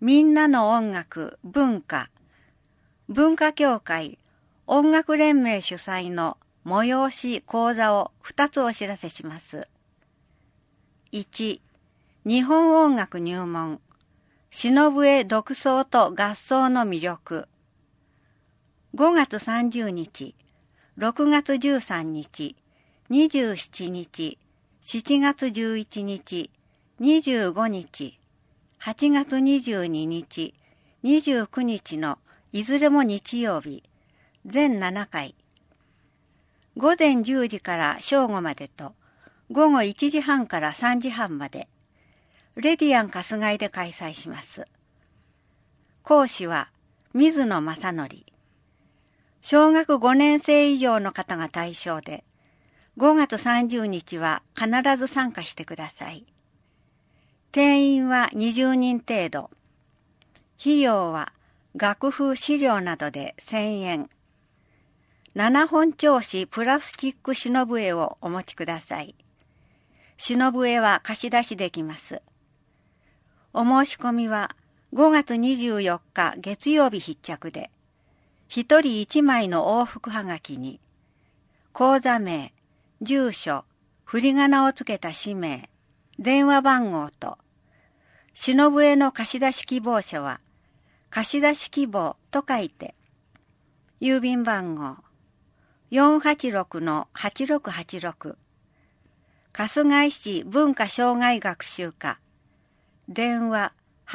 みんなの音楽文化文化協会音楽連盟主催の催し講座を2つお知らせします。1、日本音楽入門篠笛独奏と合奏の魅力。5月30日、6月13日、27日、7月11日、25日、8月22日、29日のいずれも日曜日、全7回。午前10時から正午までと、午後1時半から3時半まで、レディアン春日井で開催します。講師は水野正則。小学5年生以上の方が対象で、5月30日は必ず参加してください。定員は20人程度。費用は楽譜資料などで1000円。7本調子プラスチック篠笛をお持ちください。篠笛は貸し出しできます。お申し込みは5月24日月曜日必着で、1人1枚の往復はがきに、講座名、住所、振り仮名をつけた氏名、電話番号と、篠笛の貸し出し希望者は、貸し出し希望と書いて、郵便番号 486-8686 春日井市文化障害学習課電話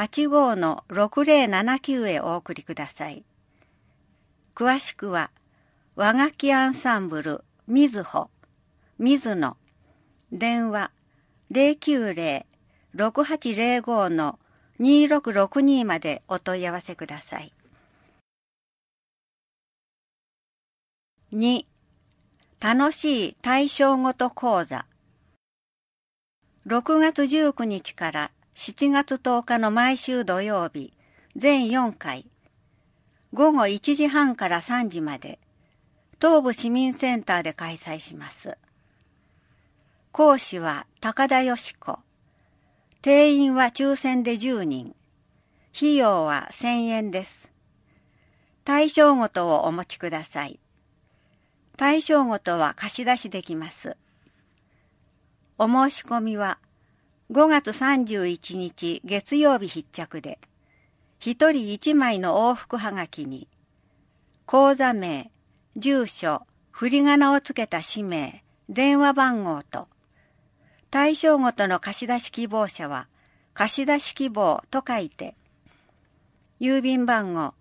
85-6079 へお送りください。詳しくは和楽器アンサンブルみずほ水野電話 090-6805-2662 までお問い合わせください。2. 楽しい対象ごと講座。6月19日から7月10日の毎週土曜日、全4回、午後1時半から3時まで、東部市民センターで開催します。講師は高田よし子。定員は抽選で10人。費用は1000円です。対象ごとをお持ちください。対象ごとは貸し出しできます。お申し込みは5月31日月曜日必着で、1人1枚の往復はがきに、講座名、住所、振り仮名をつけた氏名、電話番号と、対象ごとの貸し出し希望者は、貸し出し希望と書いて、郵便番号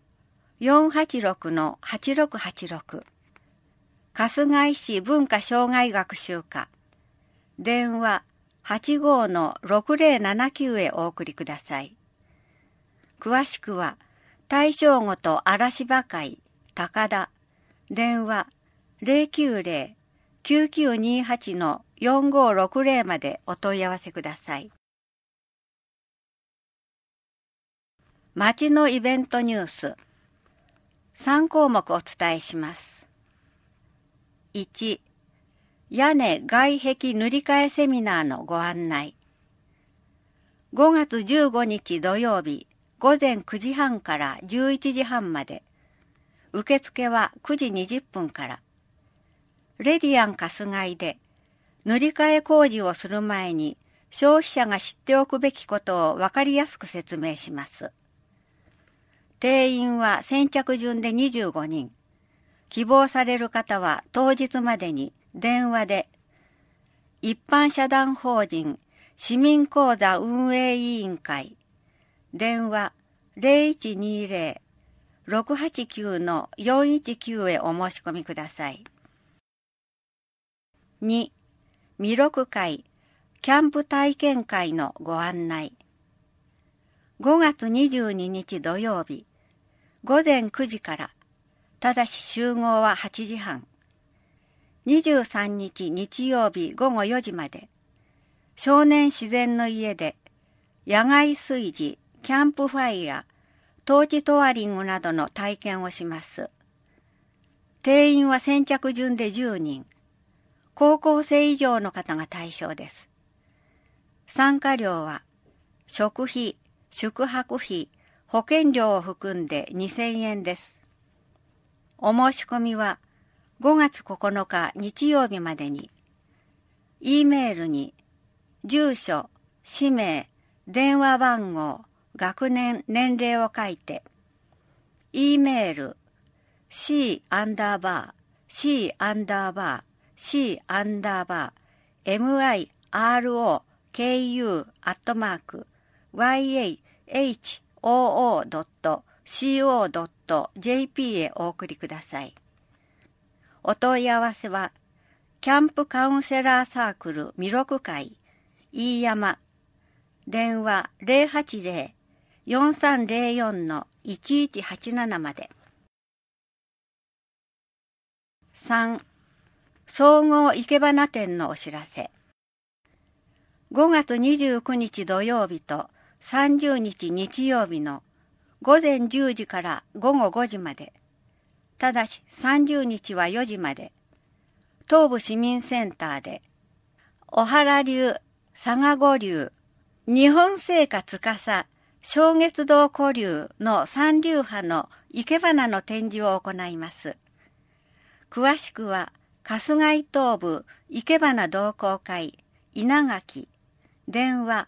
486-8686 春日井市文化障害学習課電話 85-6079 へお送りください。詳しくは対象ごと嵐場会高田電話 090-9928-4560 までお問い合わせください。町のイベントニュース3項目お伝えします。1、屋根外壁塗り替えセミナーのご案内。5月15日土曜日午前9時半から11時半まで、受付は9時20分から、レディアン春日井で塗り替え工事をする前に消費者が知っておくべきことを分かりやすく説明します。定員は先着順で25人。希望される方は当日までに電話で、一般社団法人市民講座運営委員会、電話 0120-689-419 へお申し込みください。2. 弥勒会キャンプ体験会のご案内。5月22日土曜日、午前9時から、ただし集合は8時半。23日日曜日午後4時まで、少年自然の家で、野外炊事、キャンプファイヤー、トーチトワリングなどの体験をします。定員は先着順で10人。高校生以上の方が対象です。参加料は、食費、宿泊費、 保険料を含んで2000円です。お申し込みは5月9日日曜日までに、E メールに住所、氏名、電話番号、学年、年齢を書いて、E メール c_miro_yahoo.co.jp へお送りください。お問い合わせは、キャンプカウンセラーサークル弥勒会飯山、電話 080-4304-1187 まで。3. 総合生け花展のお知らせ。5月29日土曜日と30日日曜日の午前10時から午後5時まで、ただし30日は4時まで、東部市民センターで、小原流、佐賀五流、日本製菓司、正月堂古流の三流派の生け花の展示を行います。詳しくは、春日井東部生け花同好会稲垣、電話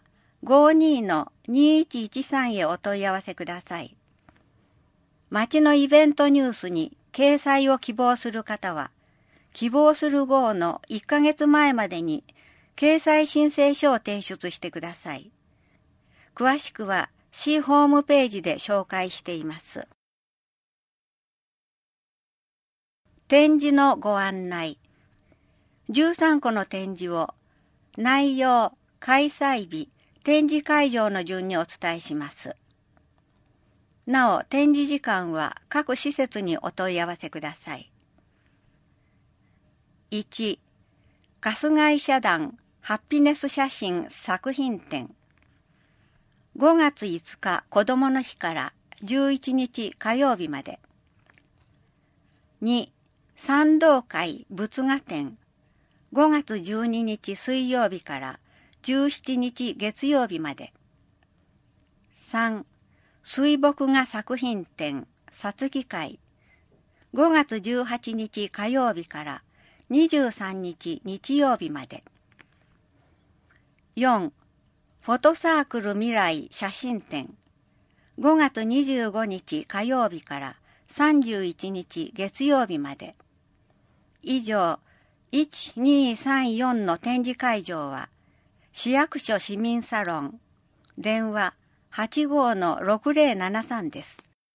52-2113 へお問い合わせください。町のイベントニュースに掲載を希望する方は、希望する号の1ヶ月前までに掲載申請書を提出してください。詳しくは市ホームページで紹介しています。展示のご案内。13個の展示を内容、開催日、展示会場の順にお伝えします。なお、展示時間は各施設にお問い合わせください。1. 春日井社団ハッピネス写真作品展。5月5日子どもの日から11日火曜日まで。2. 賛同会仏画展。5月12日水曜日から17日月曜日まで。3. 水墨画作品展さつき会。5月18日火曜日から23日日曜日まで。4. フォトサークル未来写真展。5月25日火曜日から31日月曜日まで。以上、1234の展示会場は、市役所市民サロン、電話 85-6073 です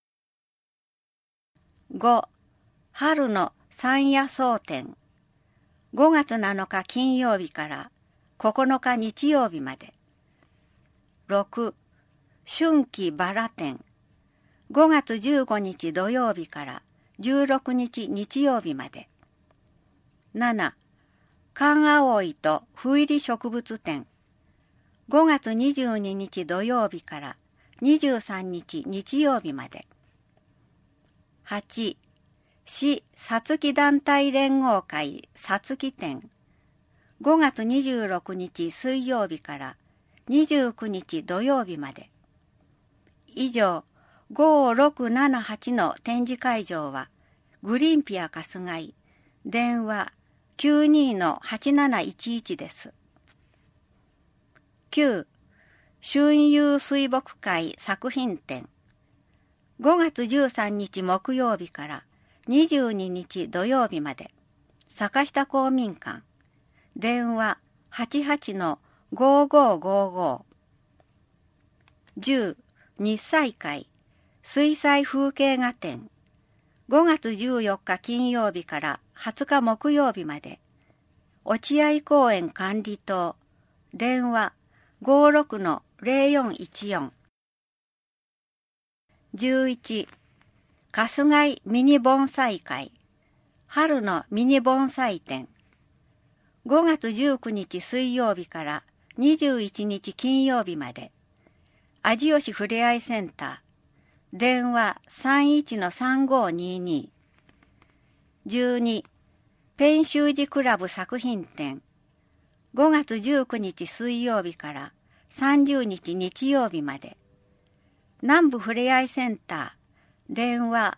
。5. 春の山野草展。5月7日金曜日から9日日曜日まで。6. 春季バラ展。5月15日土曜日から16日日曜日まで。7. 寒葵と斑入り植物展。5月22日土曜日から23日日曜日まで。8. 市さつき団体連合会さつき展。5月26日水曜日から29日土曜日まで。以上、5678の展示会場は、グリーンピア春日井、電話 92-8711 です。9. 春遊水墨会作品展。5月13日木曜日から22日土曜日まで。坂下公民館。電話 88-5555。10. 日彩会水彩風景画展。5月14日金曜日から20日木曜日まで。落合公園管理棟。電話 56-0414。11. 春日井ミニ盆栽会春のミニ盆栽展。5月19日水曜日から21日金曜日まで。味吉ふれあいセンター。電話 31-3522。12. ペン習字クラブ作品展。5月19日水曜日から30日日曜日まで。 南部ふれあいセンター、電話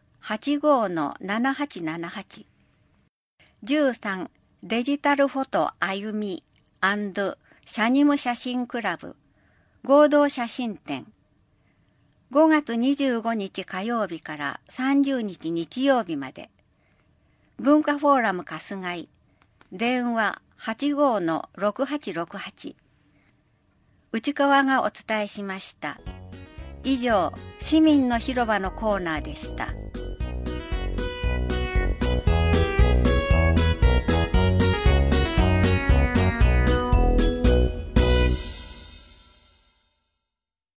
85-7878。13、デジタルフォトあゆみ&シャニム写真クラブ、合同写真展。5月25日火曜日から30日日曜日まで。文化フォーラム春日井、電話 85-6868。内川がお伝えしました。以上、市民の広場のコーナーでした。